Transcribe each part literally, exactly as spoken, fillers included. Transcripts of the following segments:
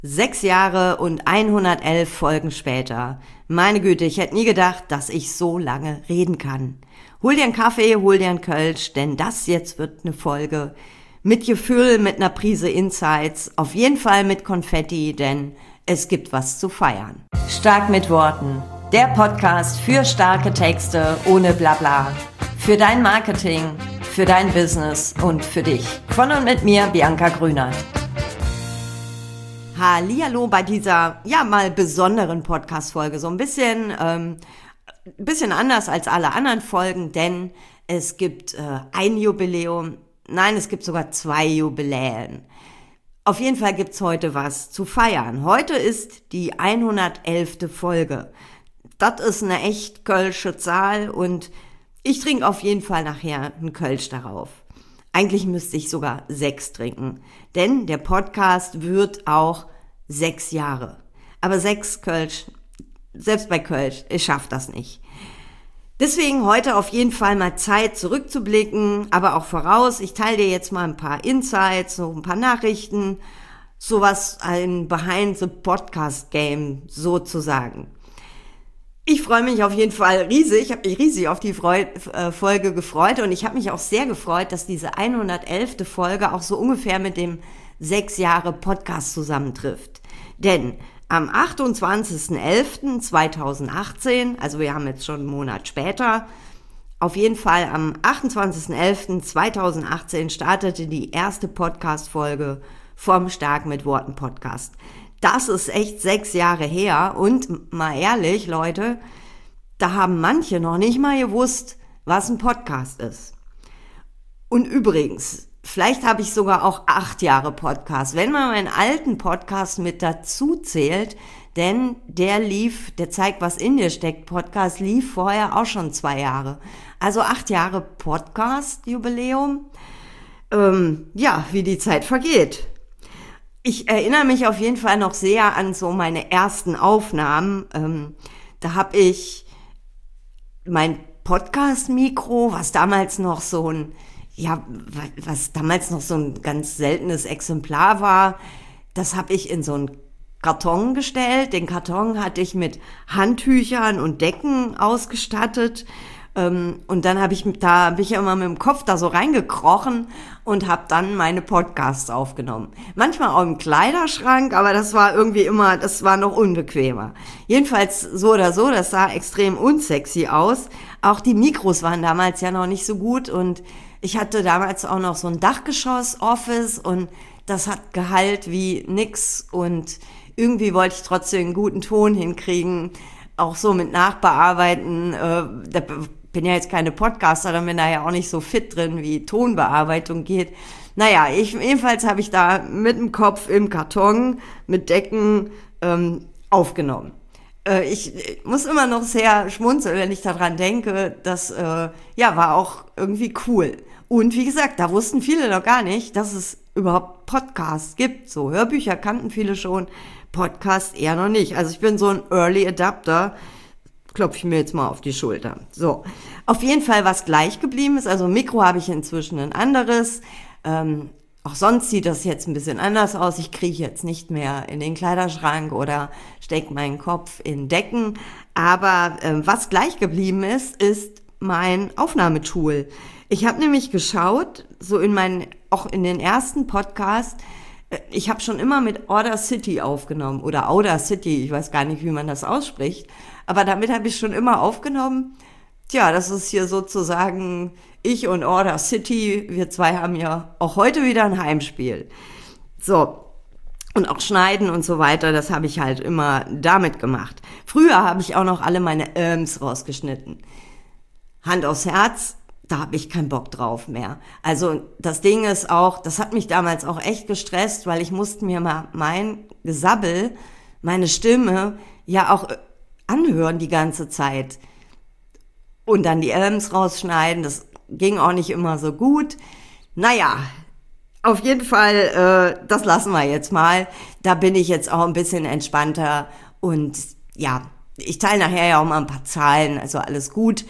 Sechs Jahre und hundertelf Folgen später. Meine Güte, ich hätte nie gedacht, dass ich so lange reden kann. Hol dir einen Kaffee, hol dir einen Kölsch, denn das jetzt wird eine Folge mit Gefühl, mit einer Prise Insights, auf jeden Fall mit Konfetti, denn es gibt was zu feiern. Stark mit Worten. Der Podcast für starke Texte ohne Blabla. Für dein Marketing, für dein Business und für dich. Von und mit mir, Bianca Grünert. Hallihallo bei dieser, ja, mal besonderen Podcast-Folge. So ein bisschen, ähm, bisschen anders als alle anderen Folgen, denn es gibt äh, ein Jubiläum. Nein, es gibt sogar zwei Jubiläen. Auf jeden Fall gibt's heute was zu feiern. Heute ist die hundertelfte Folge. Das ist eine echt kölsche Zahl und ich trinke auf jeden Fall nachher einen Kölsch darauf. Eigentlich müsste ich sogar sechs trinken, denn der Podcast wird auch sechs Jahre. Aber sechs Kölsch, selbst bei Kölsch, ich schaff das nicht. Deswegen heute auf jeden Fall mal Zeit zurückzublicken, aber auch voraus. Ich teile dir jetzt mal ein paar Insights, so ein paar Nachrichten, sowas, ein Behind-the-Podcast-Game sozusagen. Ich freue mich auf jeden Fall riesig, ich habe mich riesig auf die Freu- äh, Folge gefreut und ich habe mich auch sehr gefreut, dass diese hundertelfte Folge auch so ungefähr mit dem sechs Jahre Podcast zusammentrifft. Denn am achtundzwanzigsten elften zweitausendachtzehn, also wir haben jetzt schon einen Monat später, auf jeden Fall am achtundzwanzigsten elften zweitausendachtzehn startete die erste Podcast-Folge vom Stark mit Worten Podcast. Das ist echt sechs Jahre her und mal ehrlich, Leute, da haben manche noch nicht mal gewusst, was ein Podcast ist. Und übrigens, vielleicht habe ich sogar auch acht Jahre Podcast, wenn man meinen alten Podcast mit dazu zählt, denn der lief, der zeigt, was in dir steckt, Podcast lief vorher auch schon zwei Jahre. Also acht Jahre Podcast-Jubiläum. Ähm, ja, wie die Zeit vergeht. Ich erinnere mich auf jeden Fall noch sehr an so meine ersten Aufnahmen. Ähm, da habe ich mein Podcast-Mikro, was damals noch so ein, ja, was damals noch so ein ganz seltenes Exemplar war, das habe ich in so einen Karton gestellt. Den Karton hatte ich mit Handtüchern und Decken ausgestattet. Und dann habe ich da habe ich immer mit dem Kopf da so reingekrochen und habe dann meine Podcasts aufgenommen. Manchmal auch im Kleiderschrank, aber das war irgendwie immer, das war noch unbequemer. Jedenfalls so oder so, das sah extrem unsexy aus. Auch die Mikros waren damals ja noch nicht so gut und ich hatte damals auch noch so ein Dachgeschoss-Office und das hat gehallt wie nix und irgendwie wollte ich trotzdem einen guten Ton hinkriegen, auch so mit Nachbearbeiten, äh, da bin ja jetzt keine Podcaster, dann bin da ja auch nicht so fit drin, wie Tonbearbeitung geht. Naja, ich, jedenfalls habe ich da mit dem Kopf im Karton, mit Decken ähm, aufgenommen. Äh, ich, ich muss immer noch sehr schmunzeln, wenn ich daran denke, das äh, ja, war auch irgendwie cool. Und wie gesagt, da wussten viele noch gar nicht, dass es überhaupt Podcasts gibt. So Hörbücher kannten viele schon, Podcasts eher noch nicht. Also ich bin so ein Early Adapter, klopfe ich mir jetzt mal auf die Schulter. So, auf jeden Fall, was gleich geblieben ist, also Mikro habe ich inzwischen ein anderes. Ähm, auch sonst sieht das jetzt ein bisschen anders aus. Ich krieche jetzt nicht mehr in den Kleiderschrank oder stecke meinen Kopf in Decken. Aber ähm, was gleich geblieben ist, ist mein Aufnahmetool. Ich habe nämlich geschaut, so in meinen, auch in den ersten Podcast, ich habe schon immer mit Audacity aufgenommen oder Audacity, ich weiß gar nicht, wie man das ausspricht, aber damit habe ich schon immer aufgenommen. Tja, das ist hier sozusagen ich und Audacity, wir zwei haben ja auch heute wieder ein Heimspiel. So, und auch Schneiden und so weiter, das habe ich halt immer damit gemacht. Früher habe ich auch noch alle meine Ähms rausgeschnitten. Hand aufs Herz, da habe ich keinen Bock drauf mehr. Also das Ding ist auch, das hat mich damals auch echt gestresst, weil ich musste mir mal mein Gesabbel, meine Stimme ja auch anhören die ganze Zeit. Und dann die Elms rausschneiden, das ging auch nicht immer so gut. Naja, auf jeden Fall, äh, das lassen wir jetzt mal. Da bin ich jetzt auch ein bisschen entspannter und ja, ich teile nachher ja auch mal ein paar Zahlen, also alles gut.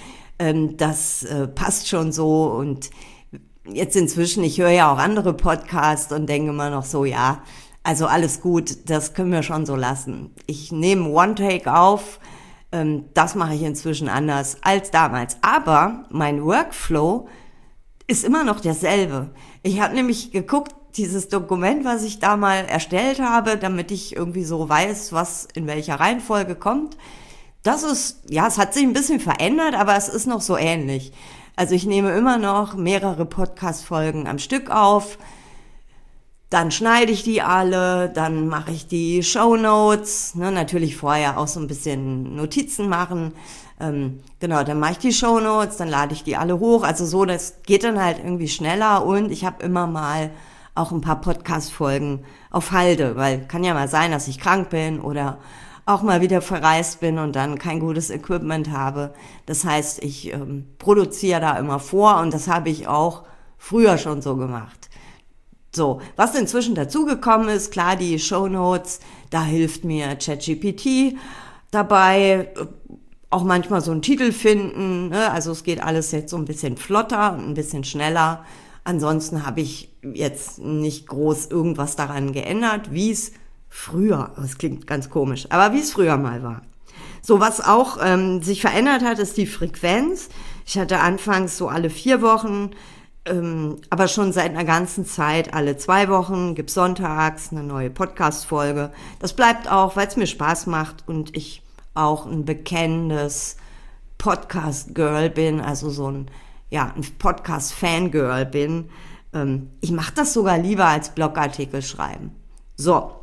Das äh, passt schon so und jetzt inzwischen, ich höre ja auch andere Podcasts und denke immer noch so, ja, Also alles gut, das können wir schon so lassen. Ich nehme One-Take auf, ähm, das mache ich inzwischen anders als damals. Aber mein Workflow ist immer noch derselbe. Ich habe nämlich geguckt, dieses Dokument, was ich da mal erstellt habe, damit ich irgendwie so weiß, was in welcher Reihenfolge kommt. Das ist, ja, es hat sich ein bisschen verändert, aber es ist noch so ähnlich. Also ich nehme immer noch mehrere Podcast-Folgen am Stück auf, dann schneide ich die alle, dann mache ich die Shownotes, ne, natürlich vorher auch so ein bisschen Notizen machen. Ähm, genau, dann mache ich die Shownotes, dann lade ich die alle hoch. Also so, das geht dann halt irgendwie schneller und ich habe immer mal auch ein paar Podcast-Folgen auf Halde, weil kann ja mal sein, dass ich krank bin oder auch mal wieder verreist bin und dann kein gutes Equipment habe. Das heißt, ich ähm, produziere da immer vor und das habe ich auch früher schon so gemacht. So, was inzwischen dazugekommen ist, klar, die Shownotes, da hilft mir ChatGPT dabei, auch manchmal so einen Titel finden, ne? Also es geht alles jetzt so ein bisschen flotter und ein bisschen schneller. Ansonsten habe ich jetzt nicht groß irgendwas daran geändert, wie es früher, das klingt ganz komisch, aber wie es früher mal war. So, was auch ähm, sich verändert hat, ist die Frequenz. Ich hatte anfangs so alle vier Wochen, ähm, aber schon seit einer ganzen Zeit alle zwei Wochen gibt's sonntags eine neue Podcast-Folge. Das bleibt auch, weil es mir Spaß macht und ich auch ein bekennendes Podcast-Girl bin, also so ein, ja, ein Podcast-Fangirl bin. Ähm, ich mache das sogar lieber als Blogartikel schreiben. So.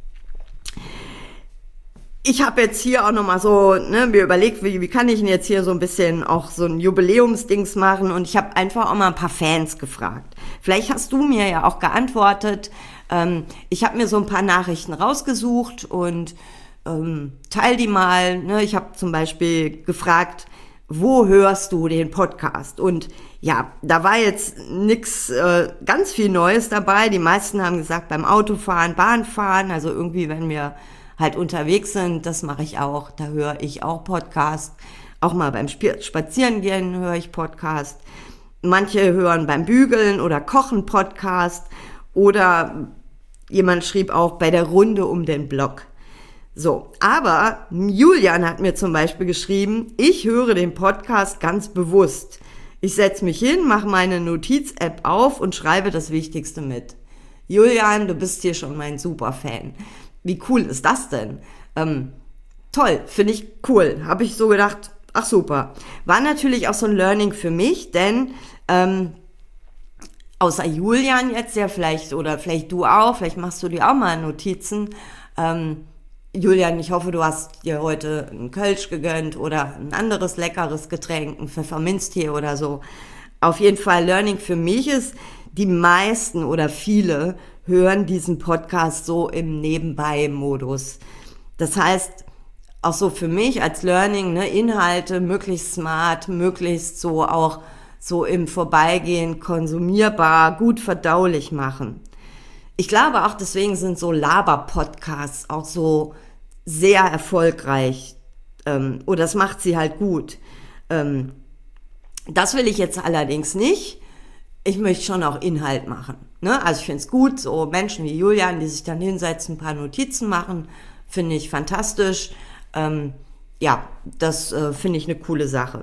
Ich habe jetzt hier auch nochmal so, ne, mir überlegt, wie, wie kann ich denn jetzt hier so ein bisschen auch so ein Jubiläumsdings machen und ich habe einfach auch mal ein paar Fans gefragt. Vielleicht hast du mir ja auch geantwortet. Ähm, ich habe mir so ein paar Nachrichten rausgesucht und ähm, teil die mal. Ne? Ich habe zum Beispiel gefragt, wo hörst du den Podcast? Und ja, da war jetzt nix äh, ganz viel Neues dabei. Die meisten haben gesagt, beim Autofahren, Bahnfahren, also irgendwie, wenn wir halt unterwegs sind, das mache ich auch, da höre ich auch Podcast. Auch mal beim Spazierengehen höre ich Podcast. Manche hören beim Bügeln oder Kochen Podcast. Oder jemand schrieb auch bei der Runde um den Block. So, aber Julian hat mir zum Beispiel geschrieben, ich höre den Podcast ganz bewusst. Ich setze mich hin, mache meine Notiz-App auf und schreibe das Wichtigste mit. Julian, du bist hier schon mein Superfan. Wie cool ist das denn? Ähm, toll, finde ich cool. Habe ich so gedacht, ach super. War natürlich auch so ein Learning für mich, denn ähm, außer Julian jetzt ja vielleicht, oder vielleicht du auch, vielleicht machst du dir auch mal Notizen. Ähm, Julian, ich hoffe, du hast dir heute einen Kölsch gegönnt oder ein anderes leckeres Getränk, ein Pfefferminztee oder so. Auf jeden Fall Learning für mich ist, die meisten oder viele hören diesen Podcast so im Nebenbei-Modus. Das heißt, auch so für mich als Learning, ne, Inhalte möglichst smart, möglichst so auch so im Vorbeigehen konsumierbar, gut verdaulich machen. Ich glaube auch deswegen sind so Laber-Podcasts auch so sehr erfolgreich. Ähm, oder das macht sie halt gut. Ähm, das will ich jetzt allerdings nicht. Ich möchte schon auch Inhalt machen. Ne? Also ich finde es gut, so Menschen wie Julian, die sich dann hinsetzen, ein paar Notizen machen, finde ich fantastisch. Ähm, ja, das äh, finde ich eine coole Sache.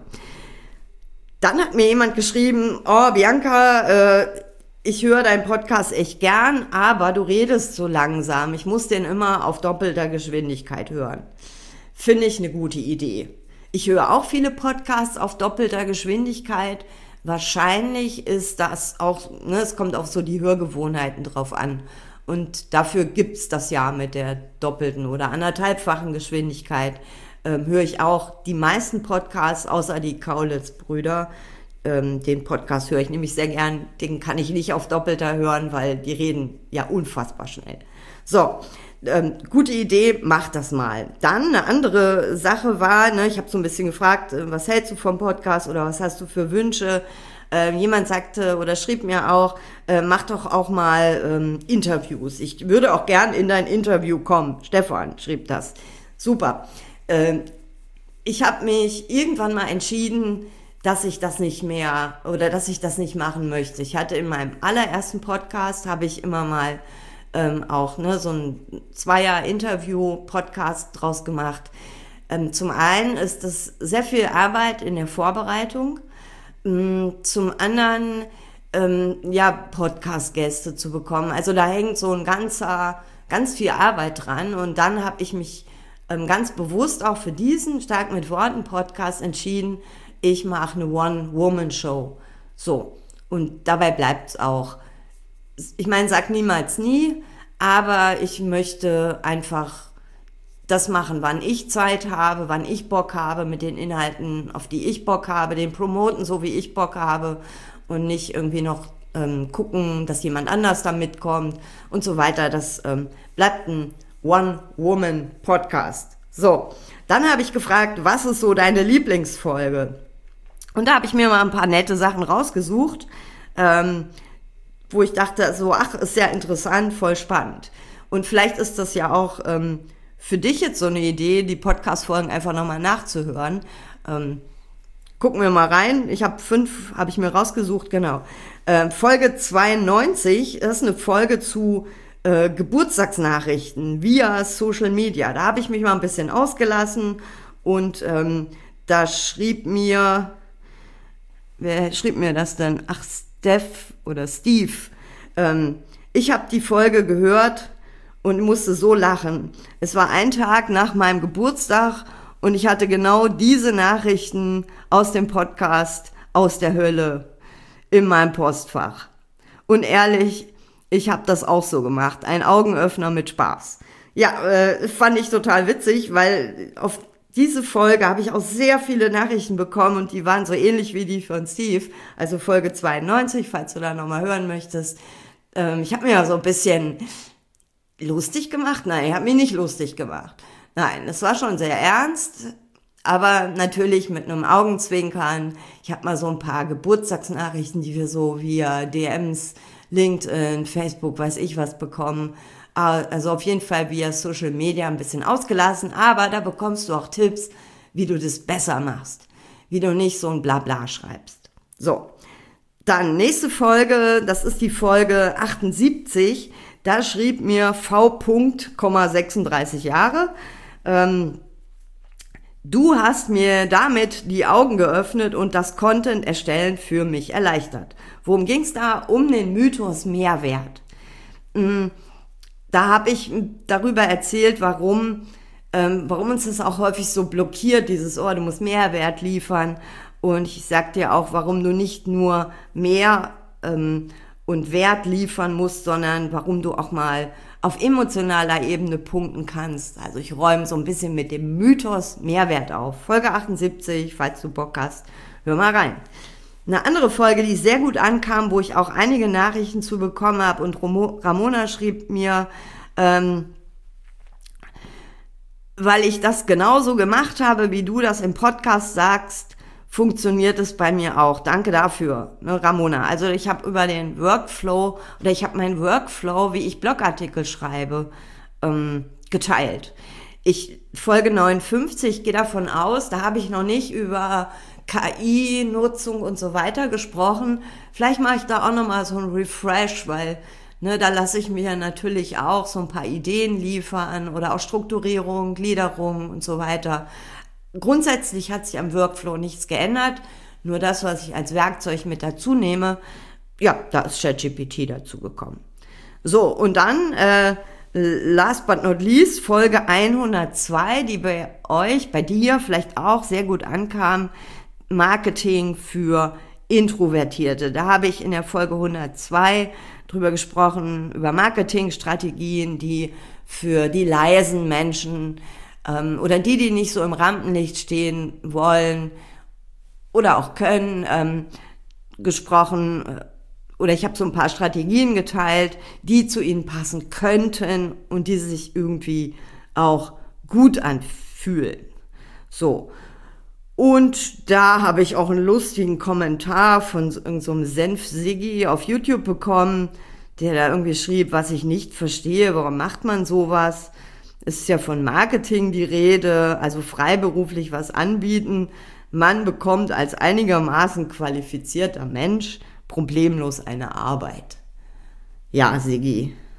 Dann hat mir jemand geschrieben, oh Bianca, äh, ich höre deinen Podcast echt gern, aber du redest so langsam. Ich muss den immer auf doppelter Geschwindigkeit hören. Finde ich eine gute Idee. Ich höre auch viele Podcasts auf doppelter Geschwindigkeit. Wahrscheinlich ist das auch, ne, es kommt auf so die Hörgewohnheiten drauf an. Und dafür gibt's das ja mit der doppelten oder anderthalbfachen Geschwindigkeit. Ähm, höre ich auch die meisten Podcasts, außer die Kaulitz-Brüder. Ähm, den Podcast höre ich nämlich sehr gern. Den kann ich nicht auf doppelter hören, weil die reden ja unfassbar schnell. So, ähm, gute Idee, mach das mal. Dann eine andere Sache war, ne, ich habe so ein bisschen gefragt, äh, was hältst du vom Podcast oder was hast du für Wünsche? Äh, jemand sagte oder schrieb mir auch, äh, mach doch auch mal ähm, Interviews. Ich würde auch gern in dein Interview kommen. Stefan schrieb das. Super. Äh, ich habe mich irgendwann mal entschieden, dass ich das nicht mehr oder dass ich das nicht machen möchte. Ich hatte in meinem allerersten Podcast, habe ich immer mal ähm, auch ne, so ein Zweier-Interview-Podcast draus gemacht. Ähm, zum einen ist das sehr viel Arbeit in der Vorbereitung, ähm, zum anderen ähm, ja Podcast-Gäste zu bekommen. Also da hängt so ein ganzer, ganz viel Arbeit dran und dann habe ich mich ähm, ganz bewusst auch für diesen Stark mit Worten Podcast entschieden, ich mache eine One-Woman-Show. So, und dabei bleibt es auch. Ich meine, sag niemals nie, aber ich möchte einfach das machen, wann ich Zeit habe, wann ich Bock habe, mit den Inhalten, auf die ich Bock habe, den promoten, so wie ich Bock habe und nicht irgendwie noch ähm, gucken, dass jemand anders da mitkommt und so weiter. Das ähm, bleibt ein One-Woman-Podcast. So, dann habe ich gefragt, was ist so deine Lieblingsfolge? Und da habe ich mir mal ein paar nette Sachen rausgesucht, ähm, wo ich dachte, so, ach, ist sehr interessant, voll spannend. Und vielleicht ist das ja auch ähm, für dich jetzt so eine Idee, die Podcast-Folgen einfach nochmal nachzuhören. Ähm, gucken wir mal rein. Ich habe fünf, habe ich mir rausgesucht, genau. Äh, Folge zweiundneunzig, das ist eine Folge zu äh, Geburtstagsnachrichten via Social Media. Da habe ich mich mal ein bisschen ausgelassen und ähm, da schrieb mir, wer schrieb mir das denn? Ach, Steph oder Steve. Ähm, ich habe die Folge gehört und musste so lachen. Es war ein Tag nach meinem Geburtstag und ich hatte genau diese Nachrichten aus dem Podcast aus der Hölle in meinem Postfach. Und ehrlich, ich habe das auch so gemacht. Ein Augenöffner mit Spaß. Ja, äh, fand ich total witzig, weil auf diese Folge habe ich auch sehr viele Nachrichten bekommen und die waren so ähnlich wie die von Steve. Also Folge zweiundneunzig, falls du da nochmal hören möchtest. Ähm, ich habe mir ja so ein bisschen lustig gemacht. Nein, ich habe mich nicht lustig gemacht. Nein, es war schon sehr ernst, aber natürlich mit einem Augenzwinkern. Ich habe mal so ein paar Geburtstagsnachrichten, die wir so via D Ms, LinkedIn, Facebook, weiß ich was bekommen. Also auf jeden Fall via Social Media ein bisschen ausgelassen, aber da bekommst du auch Tipps, wie du das besser machst, wie du nicht so ein Blabla schreibst. So, dann nächste Folge, das ist die Folge achtundsiebzig, da schrieb mir V. sechsunddreißig Jahre, ähm, du hast mir damit die Augen geöffnet und das Content erstellen für mich erleichtert. Worum ging's da? Um den Mythos Mehrwert. Mhm. Da habe ich darüber erzählt, warum, ähm, warum uns das auch häufig so blockiert, dieses, oh, du musst Mehrwert liefern. Und ich sag dir auch, warum du nicht nur mehr ähm, und Wert liefern musst, sondern warum du auch mal auf emotionaler Ebene punkten kannst. Also ich räume so ein bisschen mit dem Mythos Mehrwert auf. Folge achtundsiebzig, falls du Bock hast, hör mal rein. Eine andere Folge, die sehr gut ankam, wo ich auch einige Nachrichten zu bekommen habe und Ramona schrieb mir, ähm, weil ich das genauso gemacht habe, wie du das im Podcast sagst, funktioniert es bei mir auch. Danke dafür, ne, Ramona. Also ich habe über den Workflow oder ich habe meinen Workflow, wie ich Blogartikel schreibe, ähm, geteilt. Ich Folge neunundfünfzig, gehe davon aus, da habe ich noch nicht über K I-Nutzung und so weiter gesprochen. Vielleicht mache ich da auch nochmal so ein Refresh, weil ne, da lasse ich mir natürlich auch so ein paar Ideen liefern oder auch Strukturierung, Gliederung und so weiter. Grundsätzlich hat sich am Workflow nichts geändert, nur das, was ich als Werkzeug mit dazu nehme, ja, da ist ChatGPT dazu gekommen. So, und dann, äh, last but not least, Folge hundertzwei, die bei euch, bei dir vielleicht auch sehr gut ankam, Marketing für Introvertierte. Da habe ich in der Folge hundertzwei drüber gesprochen, über Marketingstrategien, die für die leisen Menschen ähm, oder die, die nicht so im Rampenlicht stehen wollen oder auch können, ähm, gesprochen. Oder ich habe so ein paar Strategien geteilt, die zu ihnen passen könnten und die sich irgendwie auch gut anfühlen. So. Und da habe ich auch einen lustigen Kommentar von so irgendeinem so Senf-Siggi auf YouTube bekommen, der da irgendwie schrieb, was ich nicht verstehe, warum macht man sowas? Es ist ja von Marketing die Rede, also freiberuflich was anbieten. Man bekommt als einigermaßen qualifizierter Mensch problemlos eine Arbeit. Ja, Siggi,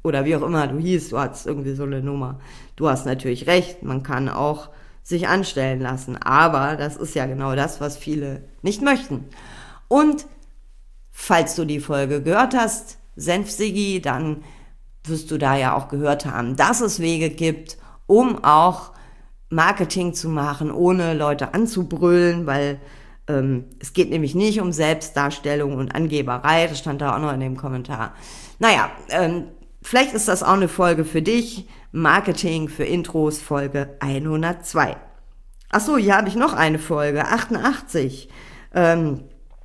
oder wie auch immer du hieß, du hattest irgendwie so eine Nummer. Du hast natürlich recht, man kann auch sich anstellen lassen, aber das ist ja genau das, was viele nicht möchten. Und falls du die Folge gehört hast, Senf-Siggi, dann wirst du da ja auch gehört haben, dass es Wege gibt, um auch Marketing zu machen, ohne Leute anzubrüllen, weil ähm, es geht nämlich nicht um Selbstdarstellung und Angeberei, das stand da auch noch in dem Kommentar. Naja, ähm, vielleicht ist das auch eine Folge für dich, Marketing für Intros, Folge hundertzwei. Achso, hier habe ich noch eine Folge, achtundachtzig. Ähm,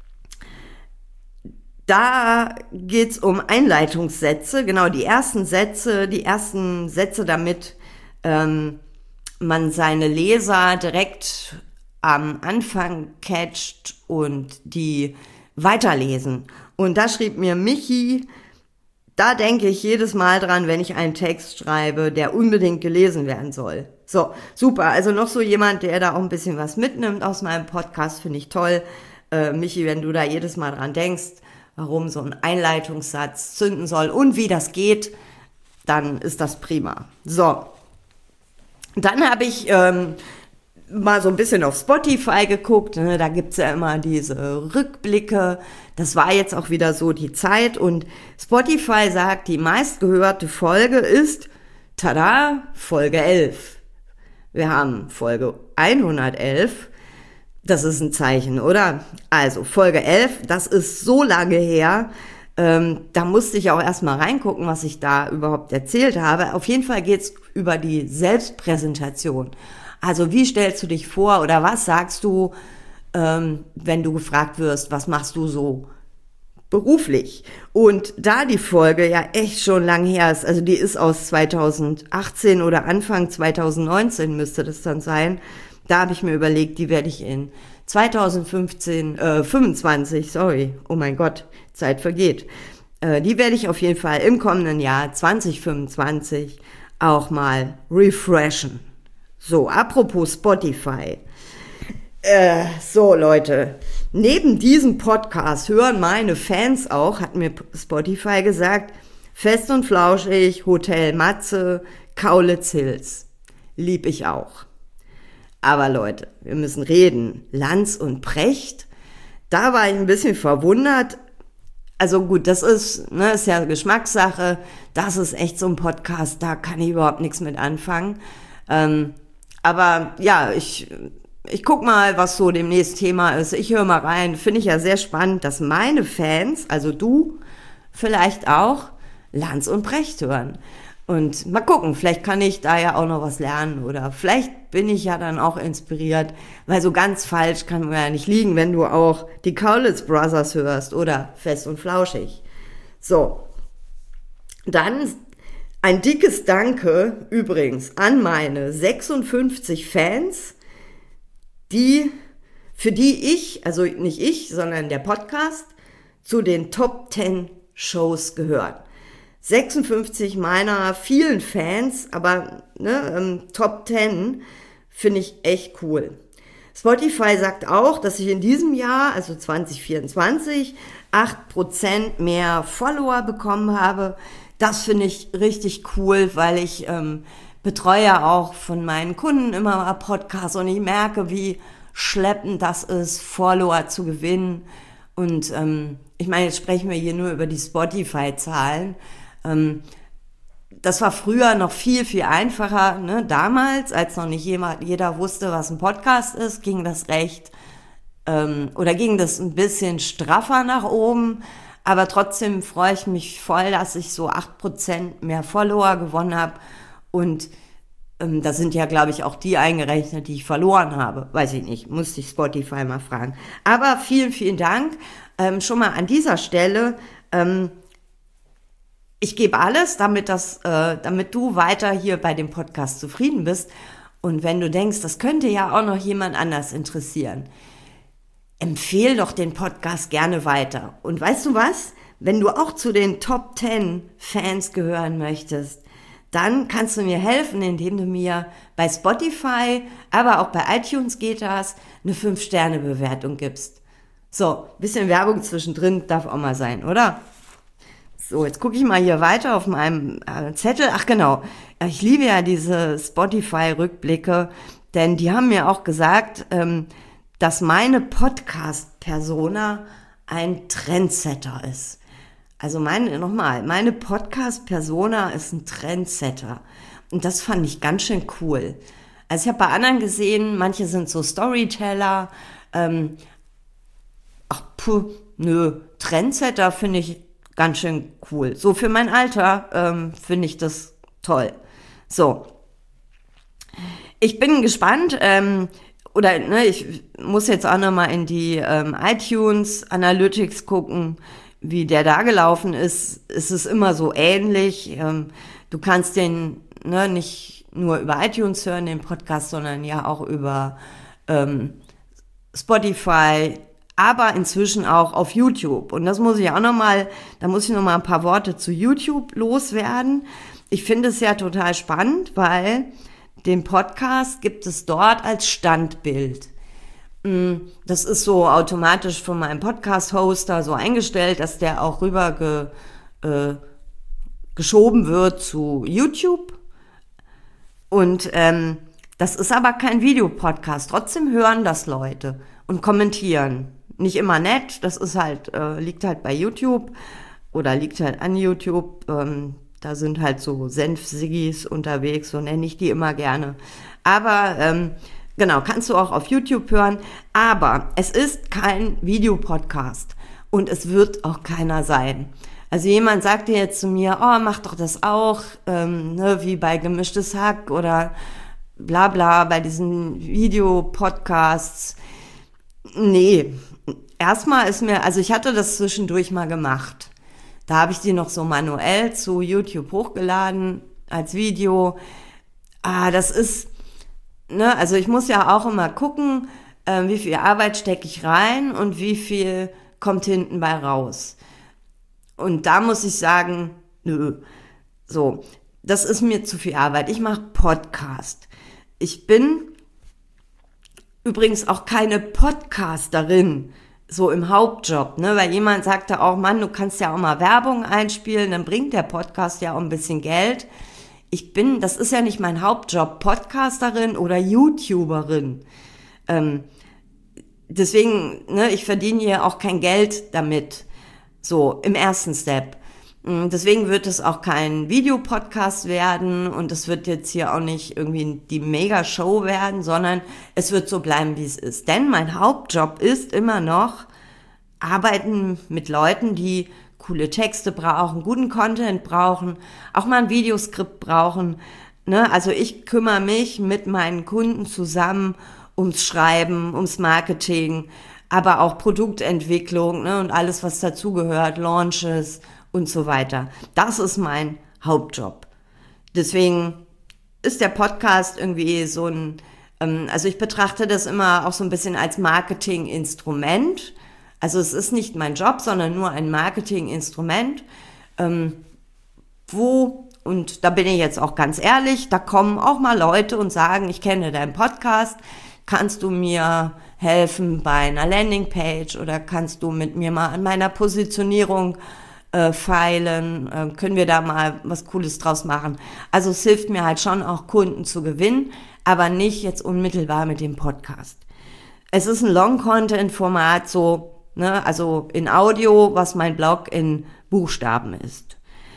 Da geht's um Einleitungssätze, genau, die ersten Sätze, die ersten Sätze, damit ähm, man seine Leser direkt am Anfang catcht und die weiterlesen. Und da schrieb mir Michi, da denke ich jedes Mal dran, wenn ich einen Text schreibe, der unbedingt gelesen werden soll. So, super, also noch so jemand, der da auch ein bisschen was mitnimmt aus meinem Podcast, finde ich toll. Äh, Michi, wenn du da jedes Mal dran denkst, warum so ein Einleitungssatz zünden soll und wie das geht, dann ist das prima. So, dann habe ich ähm, mal so ein bisschen auf Spotify geguckt, ne? Da gibt's ja immer diese Rückblicke, das war jetzt auch wieder so die Zeit und Spotify sagt, die meistgehörte Folge ist, tada, Folge elf. Wir haben Folge hundertelf, das ist ein Zeichen, oder? Also, Folge elf, das ist so lange her, ähm, da musste ich auch erstmal reingucken, was ich da überhaupt erzählt habe. Auf jeden Fall geht's über die Selbstpräsentation. Also, wie stellst du dich vor oder was sagst du, ähm, wenn du gefragt wirst, was machst du so beruflich? Und da die Folge ja echt schon lang her ist, also die ist aus zweitausendachtzehn oder Anfang zweitausendneunzehn müsste das dann sein, da habe ich mir überlegt, die werde ich in zweitausendfünfzehn, äh, fünfundzwanzig, sorry, oh mein Gott, Zeit vergeht. Äh, die werde ich auf jeden Fall im kommenden Jahr zweitausendfünfundzwanzig auch mal refreshen. So, apropos Spotify. Äh, so Leute, neben diesem Podcast hören meine Fans auch, hat mir Spotify gesagt, Fest und Flauschig, Hotel Matze, Kaulitz Hills. Lieb ich auch. Aber Leute, wir müssen reden. Lanz und Precht, da war ich ein bisschen verwundert. Also gut, das ist, ne, ist ja Geschmackssache. Das ist echt so ein Podcast, da kann ich überhaupt nichts mit anfangen. Ähm, aber ja, ich, ich guck mal, was so demnächst Thema ist. Ich höre mal rein. Finde ich ja sehr spannend, dass meine Fans, also du vielleicht auch, Lanz und Precht hören. Und mal gucken, vielleicht kann ich da ja auch noch was lernen oder vielleicht bin ich ja dann auch inspiriert, weil so ganz falsch kann man ja nicht liegen, wenn du auch die Kaulitz Brothers hörst oder Fest und Flauschig. So, dann ein dickes Danke übrigens an meine sechsundfünfzig Fans, die, für die ich, also nicht ich, sondern der Podcast, zu den Top zehn Shows gehört. sechsundfünfzig meiner vielen Fans, aber ne, ähm, Top zehn finde ich echt cool. Spotify sagt auch, dass ich in diesem Jahr, also zwanzig vierundzwanzig, acht Prozent mehr Follower bekommen habe. Das finde ich richtig cool, weil ich ähm, betreue auch von meinen Kunden immer mal Podcasts und ich merke, wie schleppend das ist, Follower zu gewinnen. Und ähm, ich meine, jetzt sprechen wir hier nur über die Spotify-Zahlen. Ähm, das war früher noch viel, viel einfacher, ne? Damals, als noch nicht jemand, jeder wusste, was ein Podcast ist, ging das recht, ähm, oder ging das ein bisschen straffer nach oben, aber trotzdem freue ich mich voll, dass ich so acht Prozent mehr Follower gewonnen habe und ähm, da sind ja, glaube ich, auch die eingerechnet, die ich verloren habe, weiß ich nicht, musste ich Spotify mal fragen. Aber vielen, vielen Dank, ähm, schon mal an dieser Stelle, ähm, ich gebe alles, damit das, äh, damit du weiter hier bei dem Podcast zufrieden bist. Und wenn du denkst, das könnte ja auch noch jemand anders interessieren, empfehl doch den Podcast gerne weiter. Und weißt du was? Wenn du auch zu den Top zehn Fans gehören möchtest, dann kannst du mir helfen, indem du mir bei Spotify, aber auch bei iTunes geht das, eine fünf Sterne Bewertung gibst. So, bisschen Werbung zwischendrin darf auch mal sein, oder? So, jetzt gucke ich mal hier weiter auf meinem äh, Zettel. Ach genau, ich liebe ja diese Spotify-Rückblicke, denn die haben mir auch gesagt, ähm, dass meine Podcast-Persona ein Trendsetter ist. Also meine, nochmal, meine Podcast-Persona ist ein Trendsetter. Und das fand ich ganz schön cool. Also ich habe bei anderen gesehen, manche sind so Storyteller. Ähm, ach, puh, nö, Trendsetter finde ich ganz schön cool. So für mein Alter ähm, finde ich das toll. So, ich bin gespannt, ähm, oder ne, ich muss jetzt auch nochmal in die ähm, iTunes Analytics gucken, wie der da gelaufen ist. Es ist immer so ähnlich. Ähm, du kannst den ne, nicht nur über iTunes hören, den Podcast, sondern ja auch über ähm, Spotify, aber inzwischen auch auf YouTube. Und das muss ich auch nochmal, da muss ich nochmal ein paar Worte zu YouTube loswerden. Ich finde es ja total spannend, weil den Podcast gibt es dort als Standbild. Das ist so automatisch von meinem Podcast-Hoster so eingestellt, dass der auch rüber ge, äh, geschoben wird zu YouTube. Und ähm, das ist aber kein Videopodcast. Trotzdem hören das Leute und kommentieren. Nicht immer nett, das ist halt, äh, liegt halt bei YouTube oder liegt halt an YouTube. Ähm, da sind halt so Senf-Siggis unterwegs, so nenne ich die immer gerne. Aber ähm, genau, kannst du auch auf YouTube hören. Aber es ist kein Videopodcast und es wird auch keiner sein. Also jemand sagte jetzt zu mir, oh, mach doch das auch, ähm, ne, wie bei Gemischtes Hack oder bla bla, bei diesen Videopodcasts. Nee, erstmal ist mir, also ich hatte das zwischendurch mal gemacht. Da habe ich die noch so manuell zu YouTube hochgeladen als Video. Ah, das ist, ne, also ich muss ja auch immer gucken, äh, wie viel Arbeit stecke ich rein und wie viel kommt hinten bei raus. Und da muss ich sagen, nö, so, das ist mir zu viel Arbeit. Ich mache Podcast. Ich bin übrigens auch keine Podcasterin, so im Hauptjob, ne, weil jemand sagte auch, Mann, du kannst ja auch mal Werbung einspielen, dann bringt der Podcast ja auch ein bisschen Geld. Ich bin, das ist ja nicht mein Hauptjob, Podcasterin oder YouTuberin. Ähm, deswegen, ne, ich verdiene hier auch kein Geld damit, so im ersten Step. Deswegen wird es auch kein Videopodcast werden und es wird jetzt hier auch nicht irgendwie die Mega-Show werden, sondern es wird so bleiben, wie es ist. Denn mein Hauptjob ist immer noch arbeiten mit Leuten, die coole Texte brauchen, guten Content brauchen, auch mal ein Videoskript brauchen. Ne? Also ich kümmere mich mit meinen Kunden zusammen ums Schreiben, ums Marketing, aber auch Produktentwicklung, ne? Und alles, was dazugehört, Launches und so weiter. Das ist mein Hauptjob. Deswegen ist der Podcast irgendwie so ein, ähm, also ich betrachte das immer auch so ein bisschen als Marketinginstrument. Also es ist nicht mein Job, sondern nur ein Marketinginstrument, ähm, wo, und da bin ich jetzt auch ganz ehrlich, da kommen auch mal Leute und sagen, ich kenne deinen Podcast, kannst du mir helfen bei einer Landingpage oder kannst du mit mir mal an meiner Positionierung äh, feilen, äh, können wir da mal was Cooles draus machen. Also es hilft mir halt schon auch Kunden zu gewinnen, aber nicht jetzt unmittelbar mit dem Podcast. Es ist ein Long-Content-Format, so, ne, also in Audio, was mein Blog in Buchstaben ist.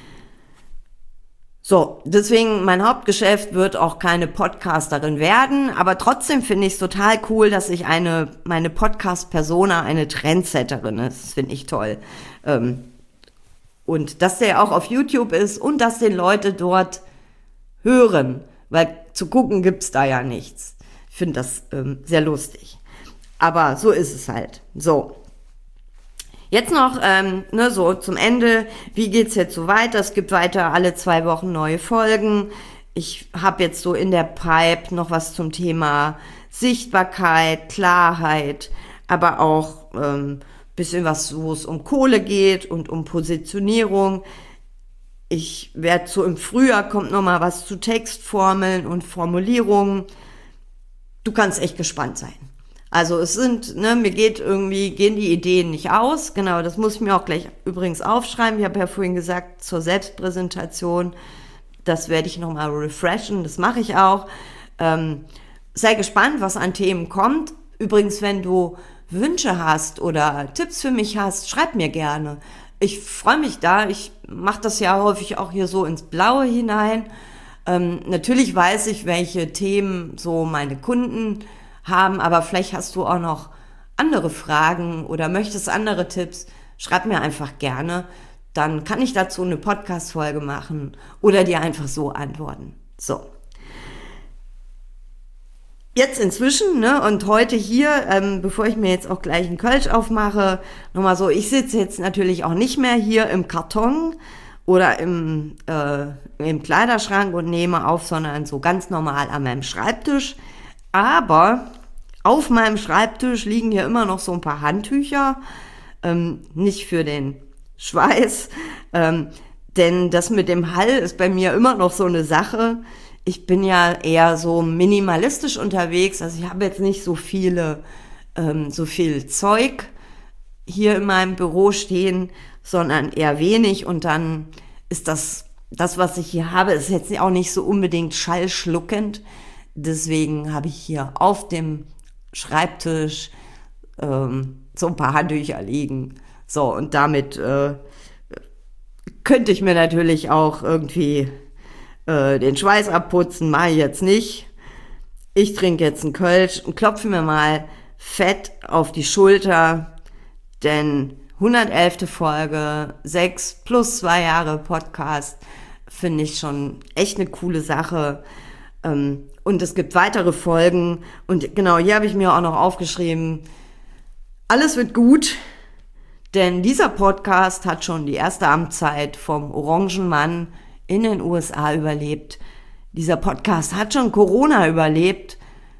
So, deswegen mein Hauptgeschäft wird auch keine Podcasterin werden, aber trotzdem finde ich es total cool, dass ich eine, meine Podcast-Persona eine Trendsetterin ist. Das finde ich toll. Ähm, und dass der auch auf YouTube ist und dass den Leute dort hören, weil zu gucken gibt's da ja nichts. Ich finde das ähm, sehr lustig. Aber so ist es halt. So. Jetzt noch, ähm, ne, so zum Ende, wie geht's jetzt so weiter? Es gibt weiter alle zwei Wochen neue Folgen. Ich habe jetzt so in der Pipe noch was zum Thema Sichtbarkeit, Klarheit, aber auch ähm, bisschen was, wo es um Kohle geht und um Positionierung. Ich werde so im Frühjahr kommt noch mal was zu Textformeln und Formulierungen. Du kannst echt gespannt sein. Also es sind, ne, mir geht irgendwie, gehen die Ideen nicht aus. Genau, das muss ich mir auch gleich übrigens aufschreiben. Ich habe ja vorhin gesagt, zur Selbstpräsentation, das werde ich nochmal refreshen, das mache ich auch. Ähm, sei gespannt, was an Themen kommt. Übrigens, wenn du Wünsche hast oder Tipps für mich hast, schreib mir gerne. Ich freue mich da, ich mache das ja häufig auch hier so ins Blaue hinein. Ähm, natürlich weiß ich, welche Themen so meine Kunden haben, aber vielleicht hast du auch noch andere Fragen oder möchtest andere Tipps, schreib mir einfach gerne. Dann kann ich dazu eine Podcast-Folge machen oder dir einfach so antworten. So. Jetzt inzwischen, ne, und heute hier, ähm, bevor ich mir jetzt auch gleich einen Kölsch aufmache, nochmal so, ich sitze jetzt natürlich auch nicht mehr hier im Karton oder im, äh, im Kleiderschrank und nehme auf, sondern so ganz normal an meinem Schreibtisch. Aber auf meinem Schreibtisch liegen hier immer noch so ein paar Handtücher, ähm, nicht für den Schweiß, ähm, denn das mit dem Hall ist bei mir immer noch so eine Sache. Ich bin ja eher so minimalistisch unterwegs, also ich habe jetzt nicht so viele, ähm, so viel Zeug hier in meinem Büro stehen, sondern eher wenig und dann ist das, das was ich hier habe, ist jetzt auch nicht so unbedingt schallschluckend. Deswegen habe ich hier auf dem Schreibtisch ähm, so ein paar Handtücher liegen. So, und damit äh, könnte ich mir natürlich auch irgendwie äh, den Schweiß abputzen, mache ich jetzt nicht. Ich trinke jetzt einen Kölsch und klopfe mir mal fett auf die Schulter, denn hundertelfte Folge, sechs plus zwei Jahre Podcast, finde ich schon echt eine coole Sache. Ähm, und es gibt weitere Folgen und genau, hier habe ich mir auch noch aufgeschrieben, alles wird gut, denn dieser Podcast hat schon die erste Amtszeit vom Orangenmann in den U S A überlebt. Dieser Podcast hat schon Corona überlebt.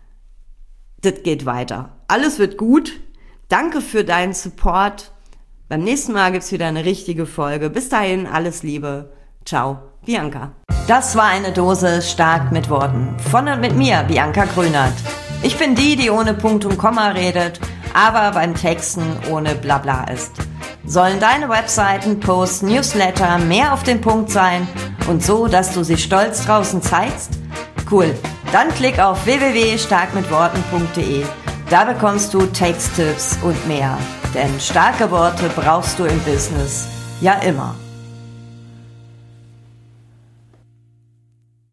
Das geht weiter. Alles wird gut. Danke für deinen Support. Beim nächsten Mal gibt's wieder eine richtige Folge. Bis dahin, alles Liebe. Ciao, Bianca. Das war eine Dose stark mit Worten. Von und mit mir, Bianca Grünert. Ich bin die, die ohne Punkt und Komma redet, aber beim Texten ohne Blabla ist. Sollen deine Webseiten, Posts, Newsletter mehr auf den Punkt sein und so, dass du sie stolz draußen zeigst? Cool, dann klick auf w w w punkt stark mit worten punkt d e. Da bekommst du Texttipps und mehr. Denn starke Worte brauchst du im Business ja immer.